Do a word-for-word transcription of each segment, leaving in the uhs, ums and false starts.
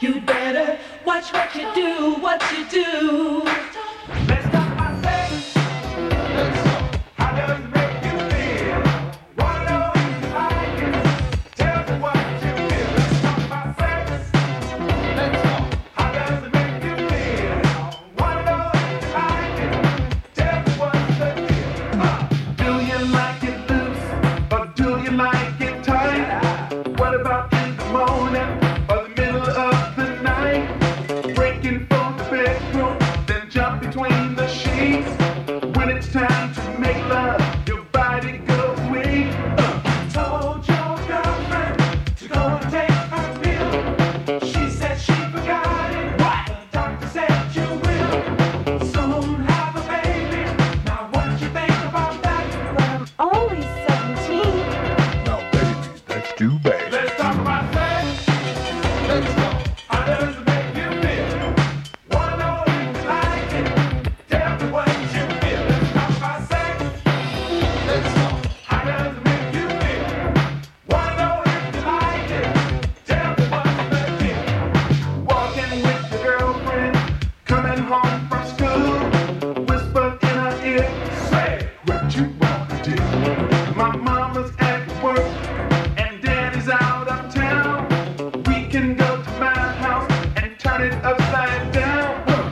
You better watch what you do, what you do. Let's talk about sex. Let's talk. How does it make you feel? Wanna know if you like it? Tell me what you feel. Let's talk about sex. Let's talk. How does it make you feel? Wanna know if you like it? Tell me what's the deal. Uh, do you like it loose or do you like it tight? What about in the morning or the middle of the night? Breaking from the bedroom, then jump between the sheets. When it's time to make love, your body goes weak. Uh, told your girlfriend to go and take her pill. She said she forgot it. What? The doctor said you will soon have a baby. Now what you think about that? I'm only seventeen. No, baby, that's too bad. Let's talk about sex. Let's go. How does it make you feel? Wanna know if you like it? Tell me what you feel. Let's talk about sex. Let's go. How does it make you feel? Wanna know if you like it? Tell me what's the deal. Walking with your girlfriend, coming home from school, whisper in her ear, say what you wanna do. My mama's at work and daddy's out of town. We can go to my house and turn it upside down. Huh.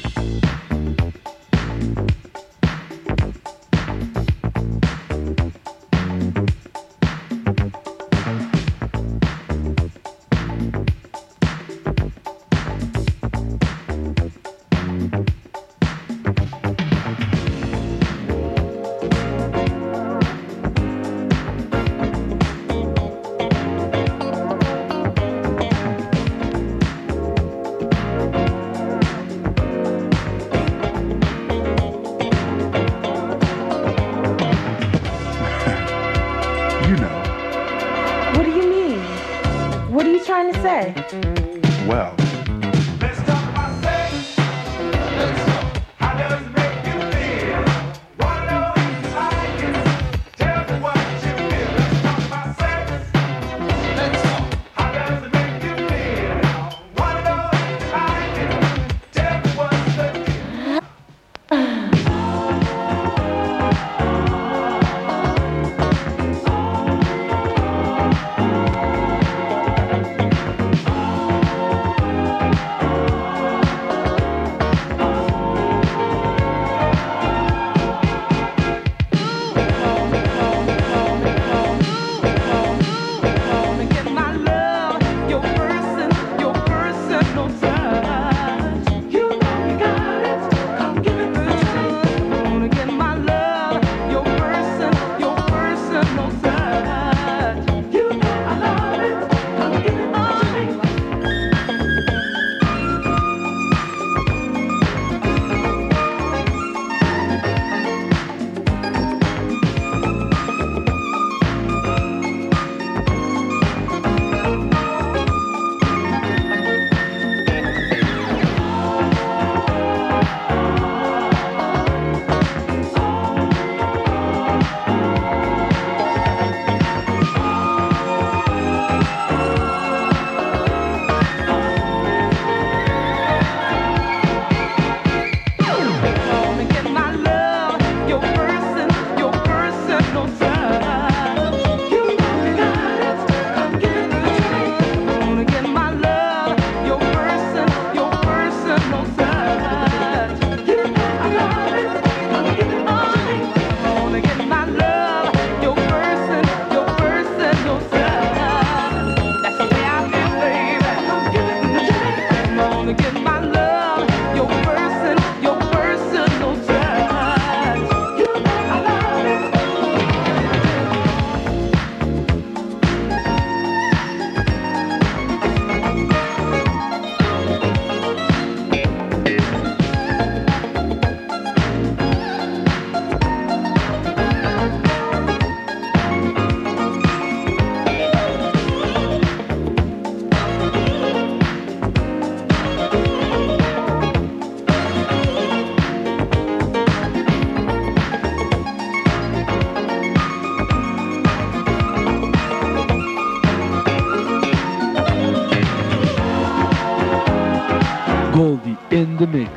You know, What do you mean? What are you trying to say? well, Let's talk about sex. Let's go. How does it make you feel? Wanna know if you like it? Tell me what you feel. Let's talk about sex. Let's go. How does it make you feel? Wanna know if you like it? Tell me what's the deal. Get my love, your person, your personal touch. You know you got it. Come give it to me. Wanna get my love, your person, your personal touch. You know I love it. Come give it to me. Goldie in the mix.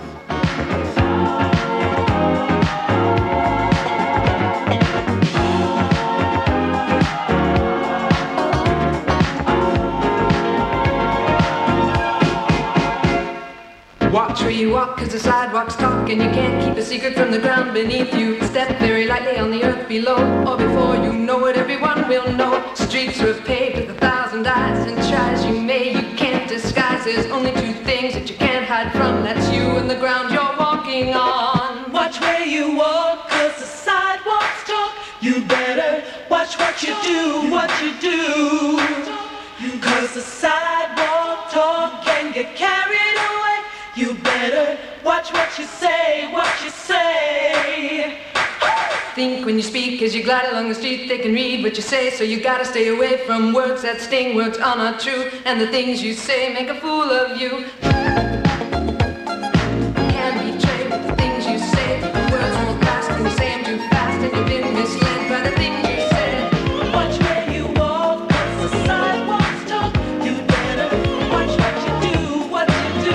Watch where you walk, cause the sidewalks talk, and you can't keep a secret from the ground beneath you. Step very lightly on the earth below, or before you know it, everyone will know. Streets are paved with a thousand eyes, and try as you may, you can't disguise. There's only two things that you can't hide from, that's you and the ground you're walking on. Watch where you walk, cause the sidewalks talk. You better watch what you do, what you do. Cause the sidewalk talk can get carried away. You better watch what you say, what you say. Think when you speak as you glide along the street, they can read what you say, so you gotta stay away from words that sting. Words are not true, and the things you say make a fool of you. Can betray with the things you say. The words won't last when you say them too fast, and you've been misled by the things you said. Watch where you walk, cause the sidewalks talk. You better watch what you do, what you do.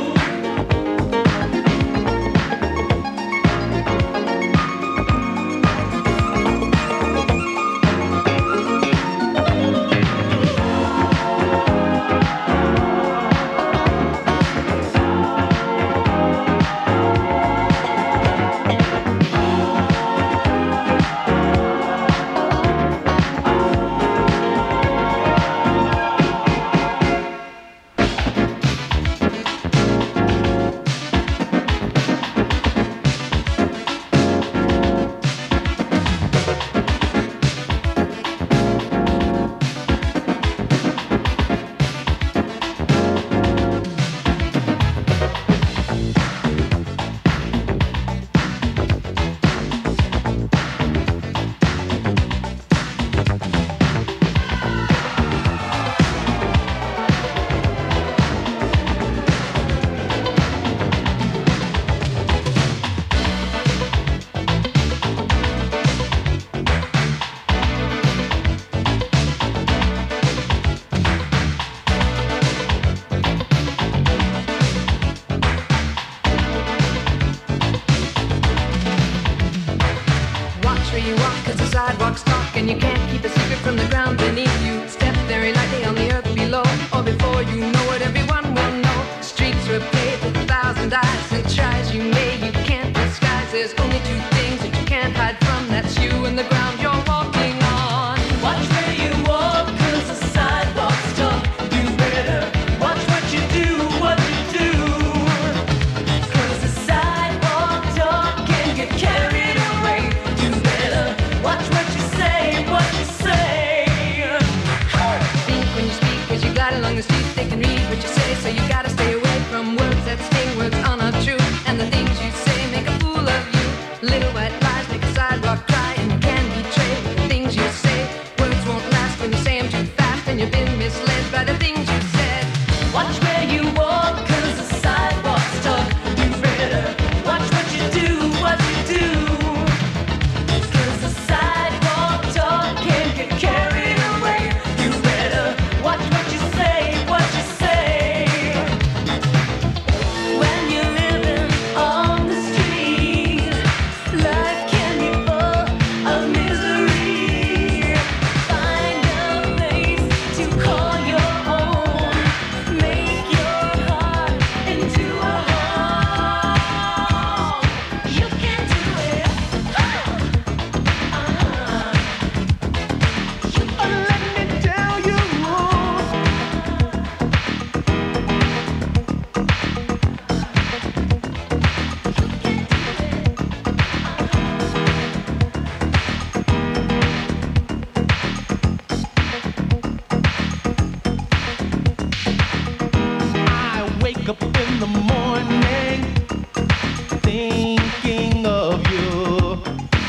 Sidewalks talk, and you can't keep a secret from the ground beneath you. Step very lightly on the earth below, or before you know it, everyone will know. Streets are paved with a thousand eyes, and try as you may, you can't disguise. There's only two things that you can't hide from, that's you and the ground you're walking on. Watch where you walk, cause the sidewalks talk. You better watch what you do, what you do. Cause the sidewalk talk can get carried away. You better watch what you say, what you say. Think when you speak as you glide along the street, they can read what you say, so you gotta stay away from words that sting. Words are not true, and the things you say make a fool of you. Little white lies make a sidewalk cry, and you can betray the things you say. Words won't last when you say them too fast, and you've been misled by the things you said. Watch where you walk, cause the sidewalks talk. You better watch what you do, what you do. Cause the sidewalk talk can get carried away. You better watch what you say, what you say. When you're living on the street, life can be full of misery. Find a place to call your own. Make your heart into a home. You can do it. Uh-huh. Let me tell you. I wake up in the morning thinking of you.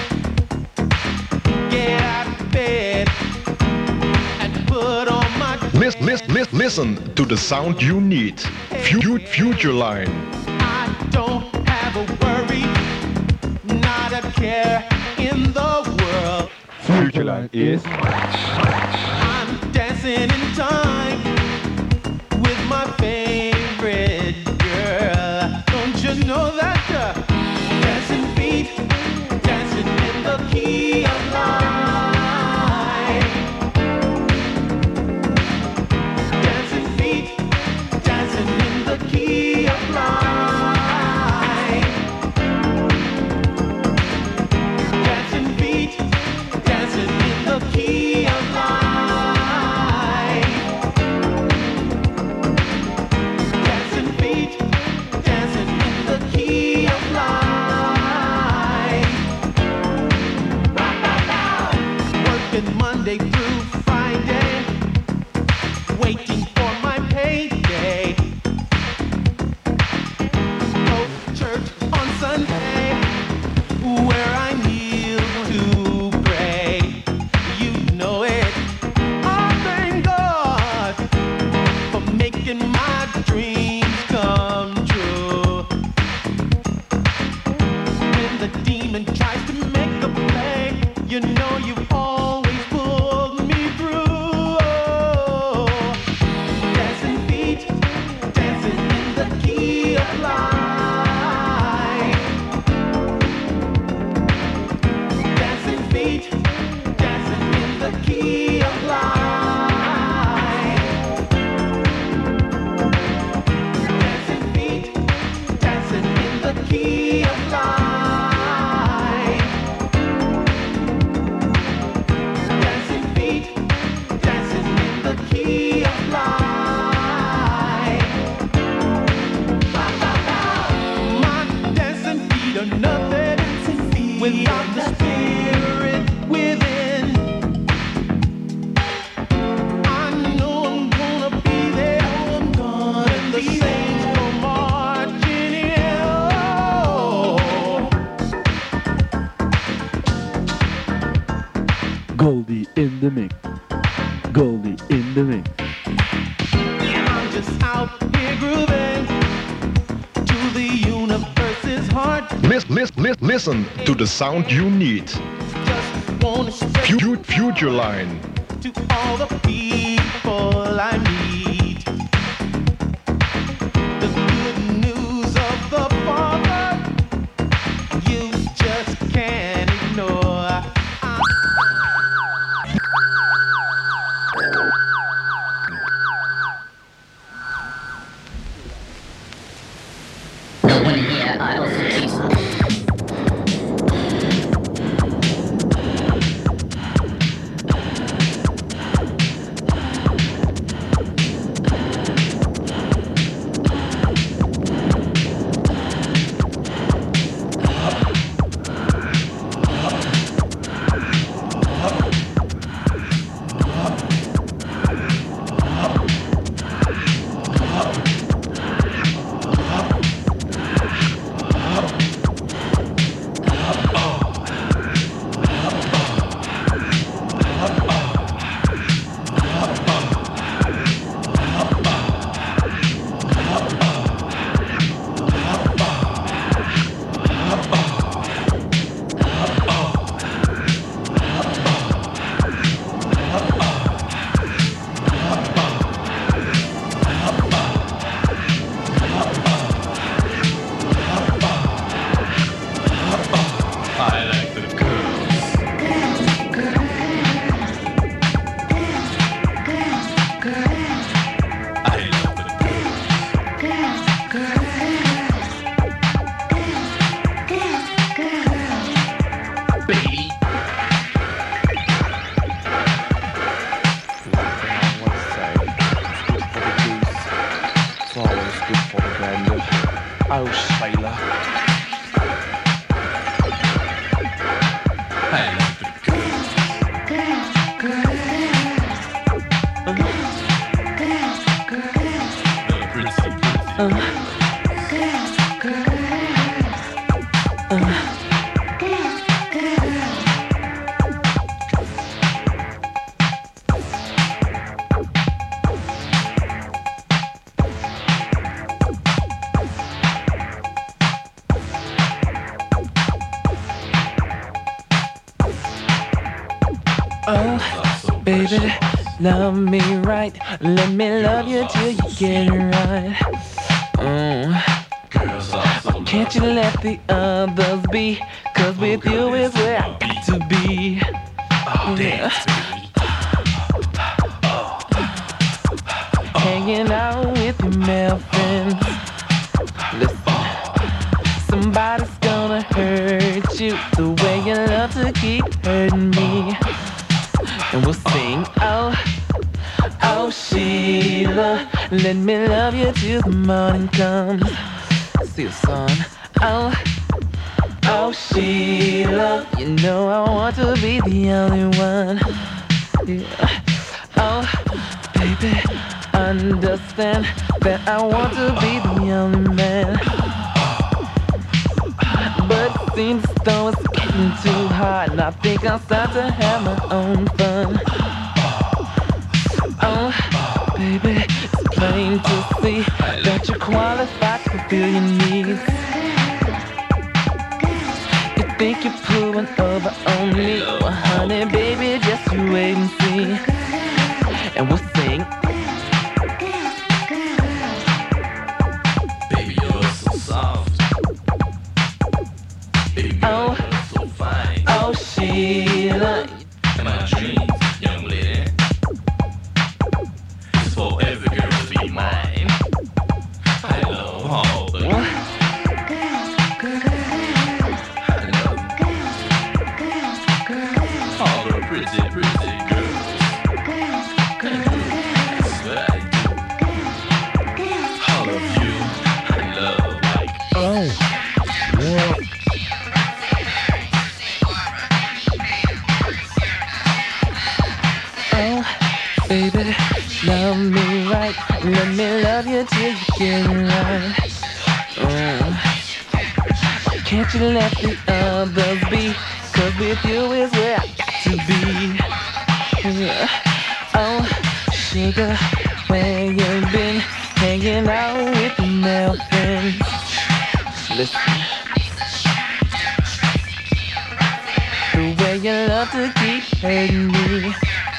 Get out of bed and put on my Listen, listen, listen, listen to the sound you need. Fu- Future Line. I don't have a worry, not a care in the world. Future Line is I'm dancing in time with my favorite girl. the mix. Goldie in the mix. I'm just out here grooving to the universe's heart. Listen, listen, listen, listen to the sound you need. Just wanna stretch Fu- Future Line. to all the people I meet. The good news of the Father, you just can't ignore. No one here, I also teach. Oh, sailor. Oh, baby, love me right. Let me love you till you get it right. Mm. Can't you let the others be? Cause with you is where I got to be. Yeah. Hanging out with your male friends. Listen, somebody's gonna hurt you the way you love to keep hurting me. And we'll sing, oh, oh Sheila, let me love you till the morning comes. See the sun, oh, oh Sheila, you know I want to be the only one. Yeah. Oh, baby, understand that I want to be the only man. But it seems as though it's getting too hard, and I think I'll start to have my own fun. Oh, baby, it's plain to see that you're qualified to fulfill your needs. You think you're pulling over on me? Well, honey, baby, just you wait and see. And we'll sing. Baby, you're so soft. Oh, so fine. oh Sheila, My dreams, young lady, is for every girl to be mine. I love all the what? I love all the pretty, pretty girls. That's what I do. All of you, I love like Oh, well, Oh, baby, love me right. Let me love you till you get it right. Mm. Can't you let the others be? Cause with you is where I got to be. Oh, sugar, where you been hanging out with your male friends? Listen. The way you love to keep hurting me.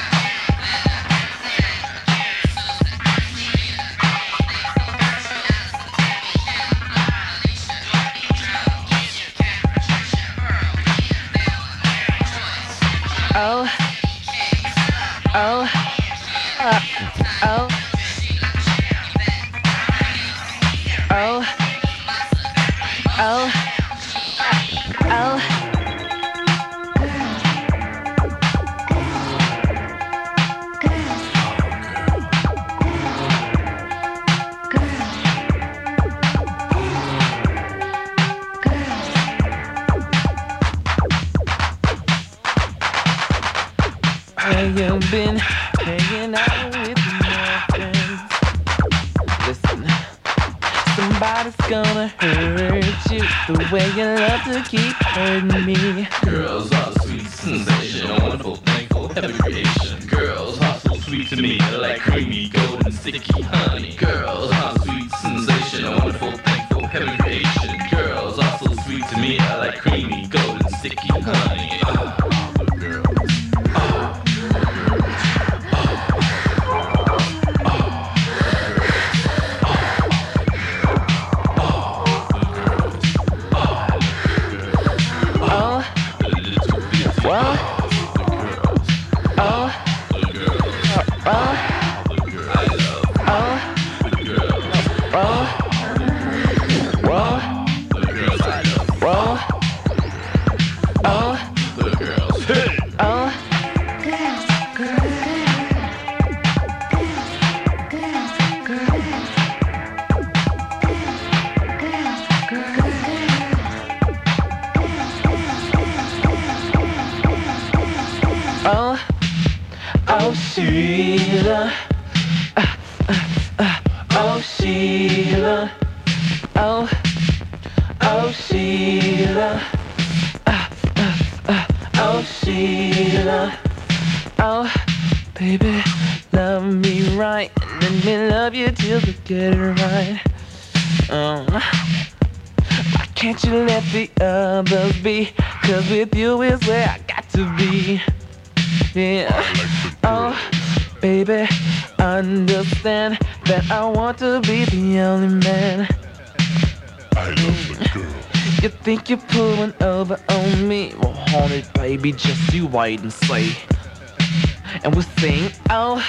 Oh, oh, uh, oh, oh, oh, oh. Where you been hanging out with your friends? Listen, somebody's gonna hurt you the way you love to keep hurting me. Girls are sweet, sensational, wonderful, thankful, heaven creation. Girls are so sweet to me, like creamy, golden, sticky honey. Girls are sweet, sensational, wonderful, thankful, heaven creation. Girls are so sweet to me, like creamy, golden, sticky honey. Oh, the girls. Oh. Well, oh, oh, oh, oh, oh, oh, oh. Oh, oh, Sheila. Uh, uh, uh, oh, Sheila. Oh, oh, Sheila. Uh, uh, uh, oh, Sheila. Oh, baby, love me right. Let me love you till we get it right. Um, why can't you let the others be? 'Cause with you is where I got to be. Yeah. Oh, baby, understand that I want to be the only man. I love the girl. You think you're pulling over on me? Well, honey, baby, just you wait and see. And we'll sing, oh.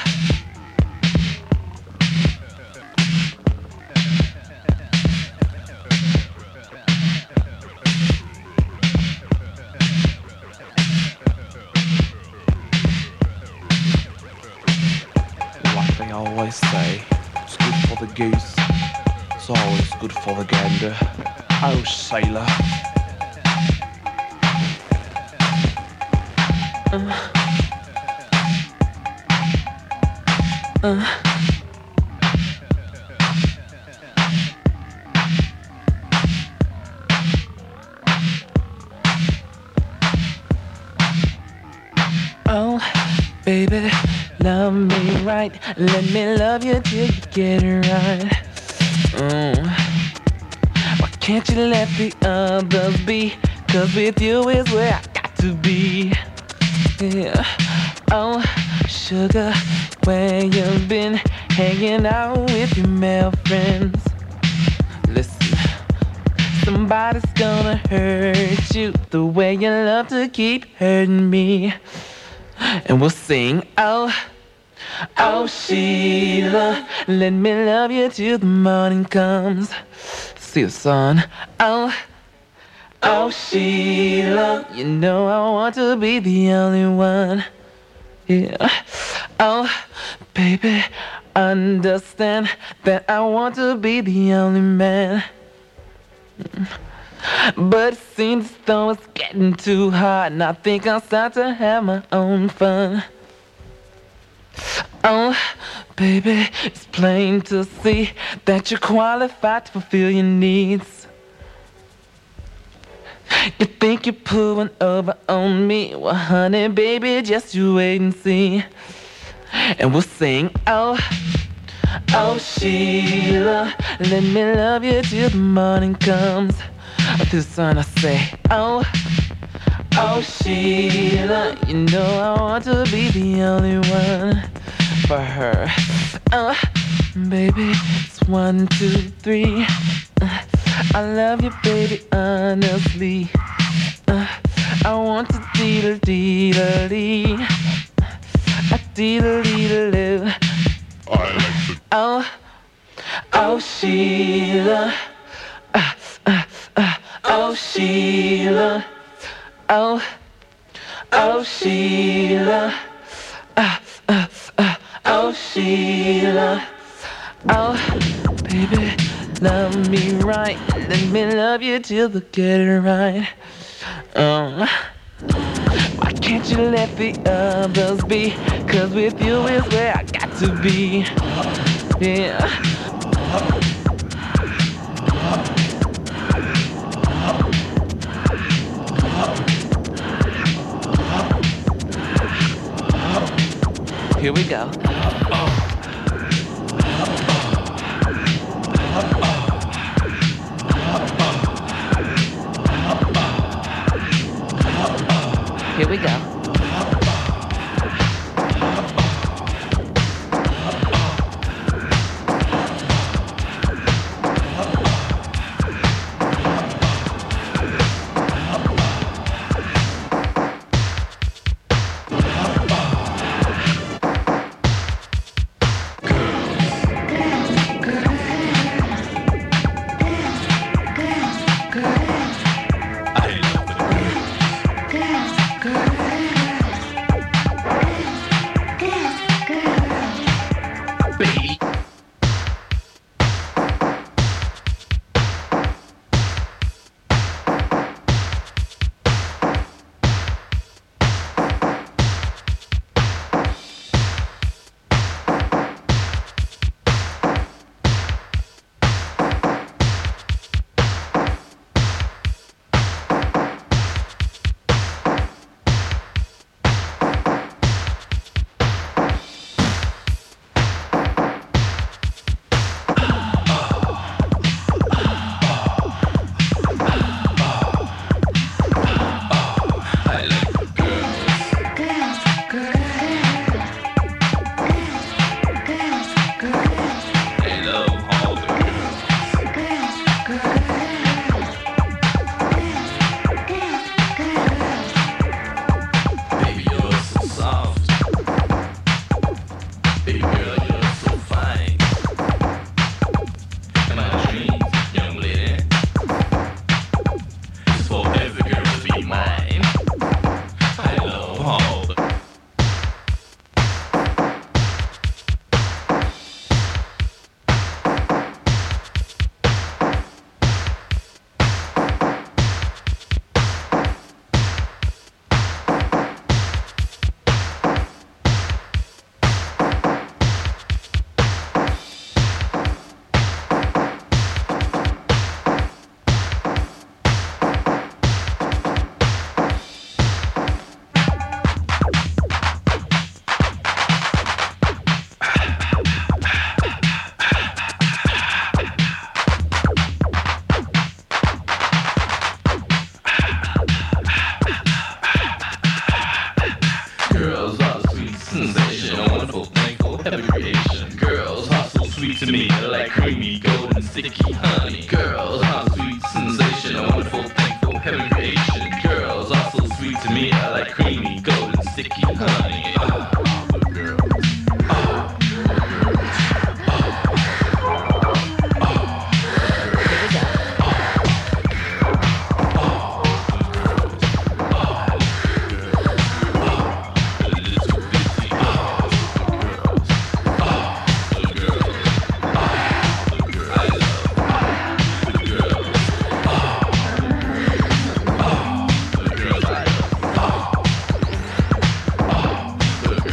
They always say it's good for the goose, it's always good for the gander. Oh, sailor. Uh, uh. Oh, baby, love me right. Let me love you till you get it right. Mm. Why can't you let the others be? 'Cause with you is where I got to be. Yeah. Oh, sugar, where you been hanging out with your male friends? Listen, somebody's gonna hurt you the way you love to keep hurting me. And we'll sing, oh, oh, Sheila, let me love you till the morning comes. See the sun, oh, oh, Sheila, you know I want to be the only one. Yeah, oh, baby, understand that I want to be the only man. But it seems as though it's getting too hard, and I think I'll start to have my own fun. Oh, baby, it's plain to see that you're qualified to fulfill your needs. You think you're pulling over on me? Well, honey, baby, just you wait and see. And we'll sing, oh, oh, Sheila, let me love you till the morning comes. Through the sun I say, oh, oh, Sheila, you know I want to be the only one for her. Oh, baby, it's one, two, three. Uh, I love you, baby, honestly. Uh, I want to dee-da-dee-da-dee. A dee-da-dee-da-doo. I like the Oh, oh, Sheila. Uh, uh, uh, oh, Sheila. Oh, oh, Sheila. Uh, uh, uh, oh, Sheila. Oh, baby, love me right. Let me love you till the get it right. Um, why can't you let the others be? Cause with you is where I got to be. Yeah. Here we go. Here we go. to me like creamy, golden, sticky honey. Girls are sweet, sensation, a wonderful, thankful, heaven creation. Girls are so sweet to me, I like creamy, golden, sticky honey. Oh, the girls. Oh, the girls. Oh, oh, the girls.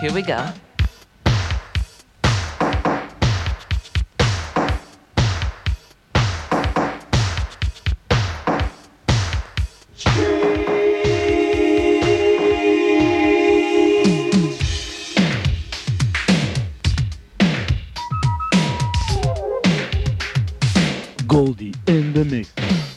Here we go. Goldie in the mix.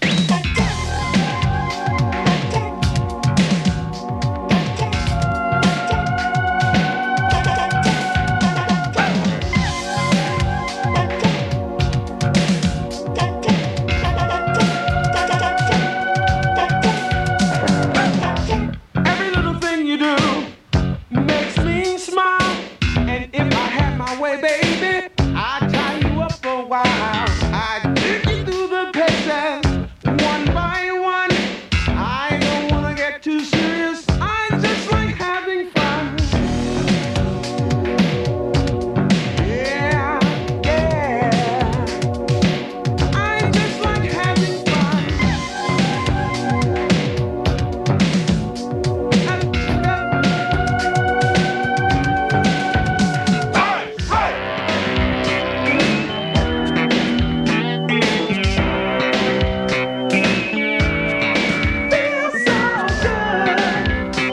Every little thing you do makes me smile. And if I had my way, baby, I'd tie you up for a while. I'd dig you through the paces, one by one. I don't wanna get too serious. I just like having fun. Yeah, yeah. I just like having fun. Feels so good.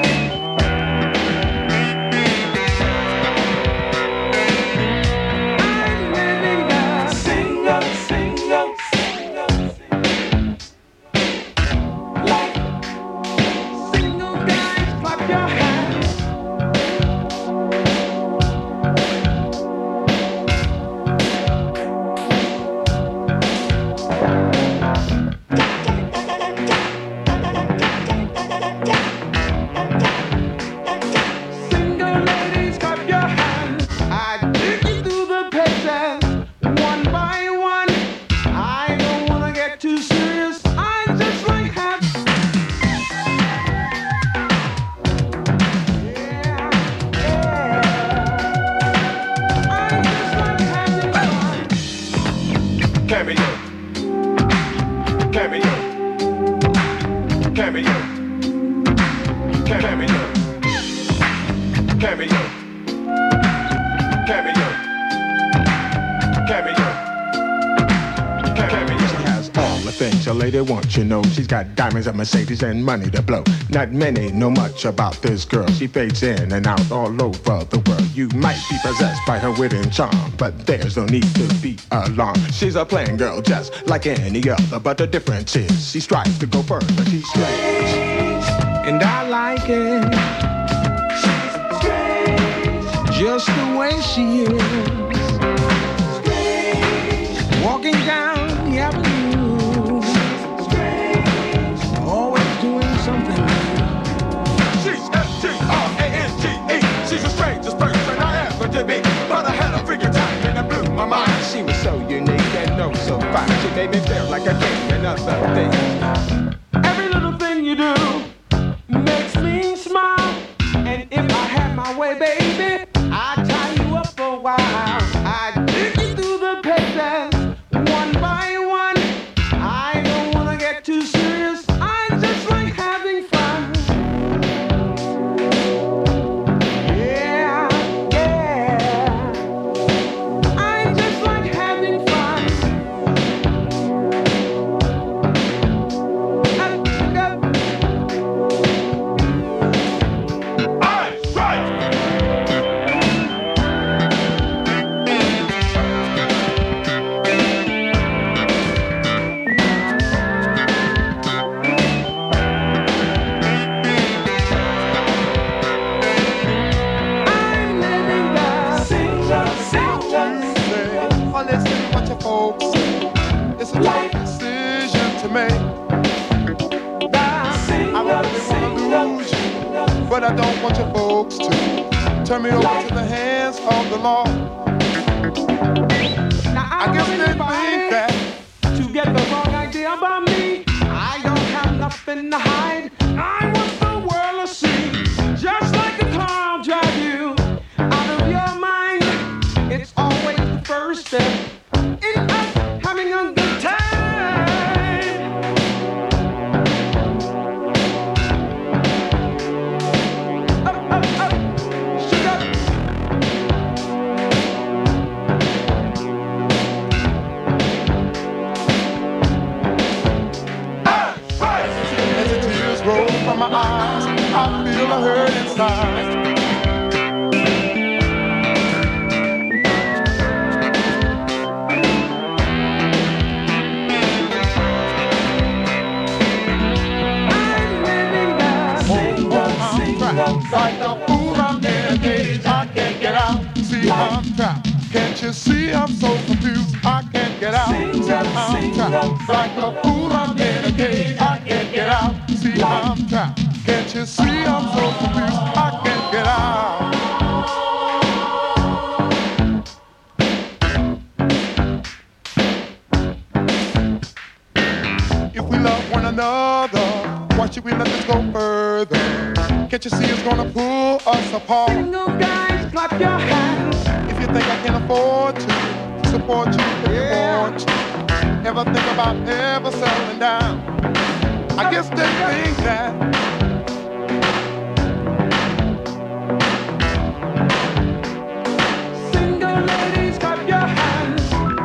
I'm living a single, single, single, single life. Single guys, clap your hands. Single ladies, clap your hands. I dig you through the paces, one by one. I don't wanna get too serious. I just like have. Yeah, yeah. I just like having fun. Cameo. Cameo. Cameo. Cameo. Cameo. Cameo. Cameo. Cameo. She has all the things a lady wants, you know. She's got diamonds, a Mercedes, and money to blow. Not many know much about this girl. She fades in and out all over the world. You might be possessed by her wit and charm, but there's no need to be alarmed. She's a plain girl just like any other, but the difference is she strives to go further. She's strange, and I like it. She's strange, just the way she is. Strange, walking down the avenue. Strange, always doing something new. She's S T R A N G E. She's the strangest person I ever did meet. But I had a freaking time and it blew my mind. She was so unique and oh so fine. She made me feel like a king and other things. Every little thing you do makes me smile. And if I had my way, baby, I'd tie you up for a while. I'd dig you through the paces, one by one. I don't wanna get too serious. I just like having fun. Yeah, yeah. I just like having fun. Eyes right. I'm living the single, single. Or listen what your folks say. It's a life decision to make. I really wanna lose you, but I don't want your folks to turn me over to the hands of the law. Now I guess they think that to get the wrong idea about me. I don't have nothing to hide. I want the world to see. Just like a car drive you out of your mind. It's always the first step in us having a good time. Up, up, up. Sugar, roll from my eyes. I feel a hurt inside. Like a fool, I'm in a cage, I can't get out. See, I'm trapped. Can't you see I'm so confused? I can't get out. See, I'm trapped. Like a fool, I'm in a cage, I can't get out. See, I'm trapped. Can't you see I'm so confused? I can't get out. If we love one another, why should we let this go further? Can't you see it's gonna pull us apart? Single guys, clap your hands. If you think I can afford to support you if you want to, ever think about ever settling down? I guess they think that Single ladies, clap your hands.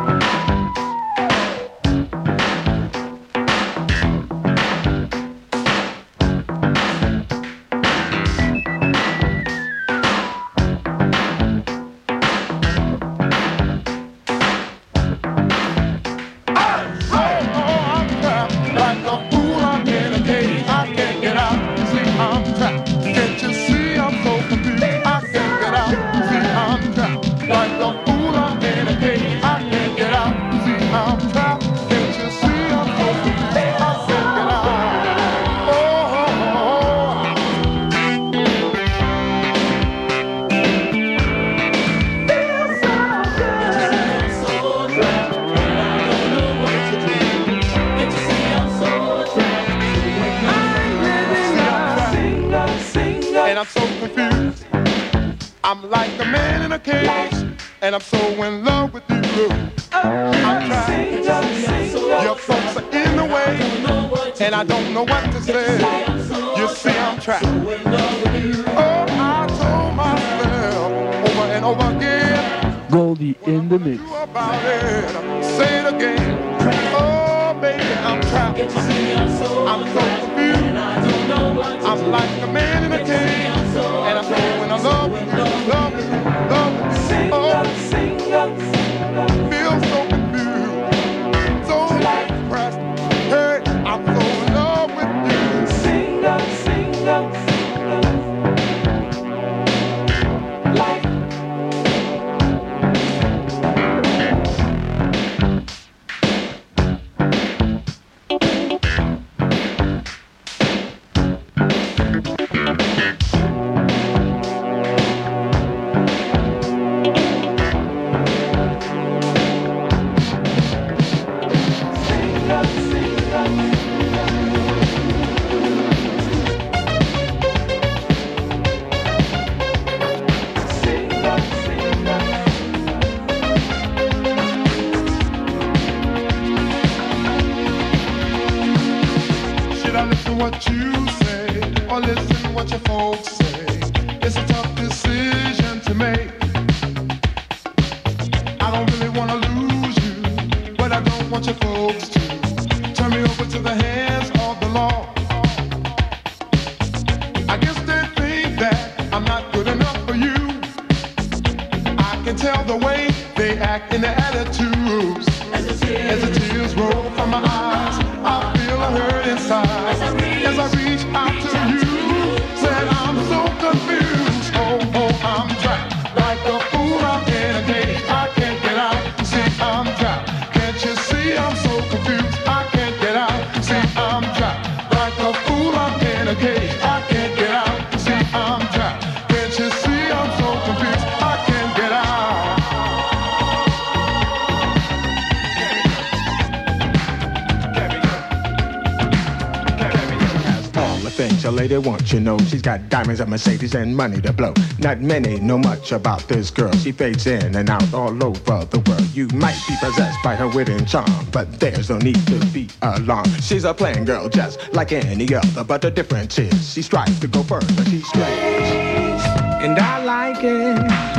and I'm so in love with you. I'm trying. Your folks are in the way, and I don't know what to say. You see, I'm trapped. Oh, I told myself over and over again. Goldie in the mix. About it. Say it again. Oh, baby, I'm trapped. I'm so confused. I'm like a man in a cage, and I'm so in love with you, love with you, love with you. Oh, feel so confused, so depressed. Hey, I'm so in love with you. Sing up, sing up, sing up. Like. What you say, or listen what your folks say. It's a tough decision to make. I don't really want to lose you, but I don't want your folks to turn me over to the hands of the law. I guess they think that I'm not good enough for you. I can tell the way they act in their attitudes. As the tears, As the tears roll from my eyes, I feel a hurt inside. As I reach out to you, said I'm so confused. Oh, oh, I'm trapped like a fool. I'm in a cage. I can't get out. See, I'm trapped. Can't you see I'm so confused? I can't get out. See, I'm trapped like a fool. I'm in a cage. I can't get out. See, I'm trapped. Can't you see I'm so confused? I can't get out. Things a lady wants, you know. She's got diamonds, a Mercedes, and money to blow. Not many know much about this girl. She fades in and out all over the world. You might be possessed by her wit and charm, but there's no need to be alarmed. She's a plain girl just like any other, but the difference is she strives to go further. She's strange, and I like it.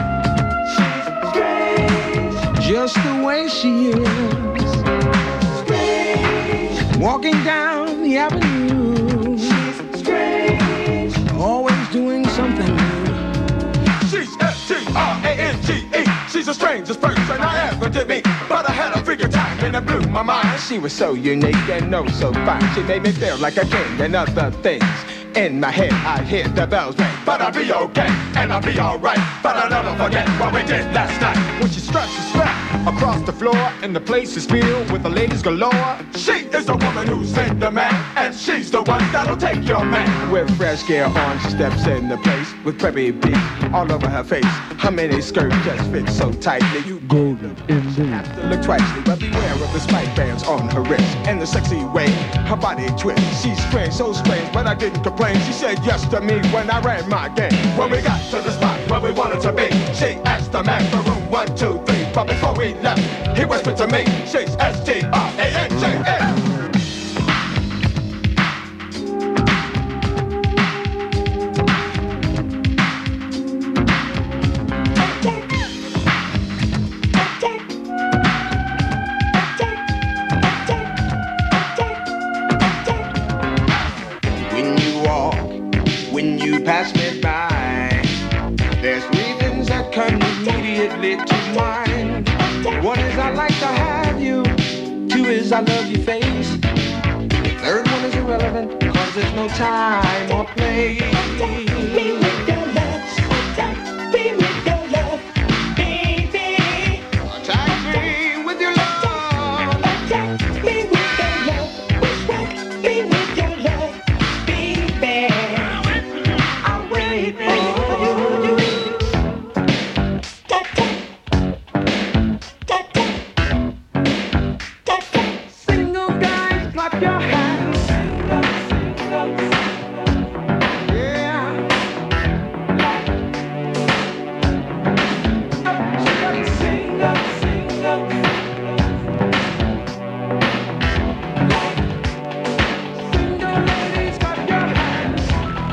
She's strange, just the way she is. Strange. Walking down the avenue, my mind. She was so unique and oh so fine. She made me feel like a king and other things. In my head, I hear the bells ring. But I'll be okay, and I'll be alright. But I'll never forget what we did last night. When she stretched her strap across the floor, and the place is filled with the ladies galore. She is the woman who's in demand, and she's the one that'll take your man. With fresh gear on, she steps in the place with preppy beats all over her face. Her mini skirt just fits so tightly. You Golden in the have to look twicely, but beware of the spike bands on her wrist. And the sexy way her body twists. She's strange, so strange, but I didn't complain. She said yes to me when I ran my game. When we got to the spot where we wanted to be, she asked the man for room one, two, three. But before we left, he whispered to me, she's S T R A N J S. Pass me by. There's reasons that come immediately to mind. One is I like to have you. Two is I love your face. The third one is irrelevant, cause there's no time or place. Be with your love. Be with your love, baby. Attack me with your love. Attack me with your love. Be with your love, baby. Single guys, clap your hands. Yeah. Sing up, sing up. Single ladies, clap your hands.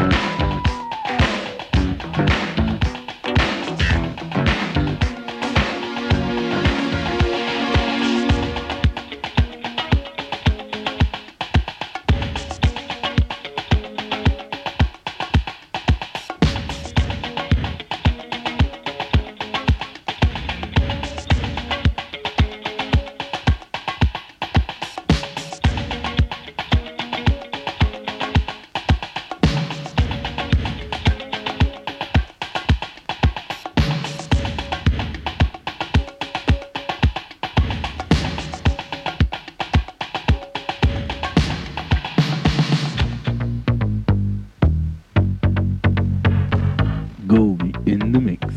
Goldie in the mix.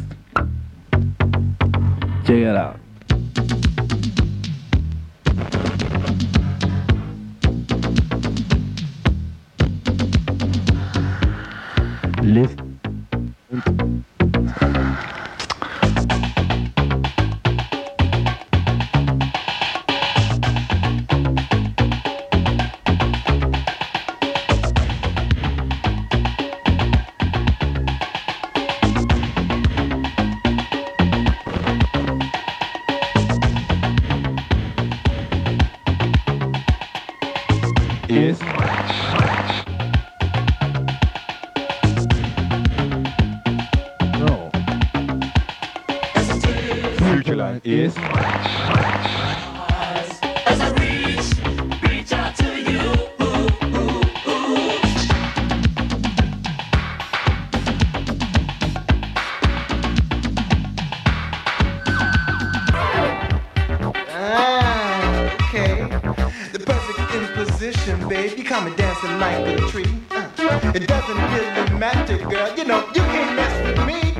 Check it out. Listen. Is No. future line is As I reach, reach out to you. Ooh, ooh, ooh. Ah, okay. The perfect imposition, babe. You got me dancing like a tree. Uh, it doesn't really matter, girl. You know, you can't mess with me.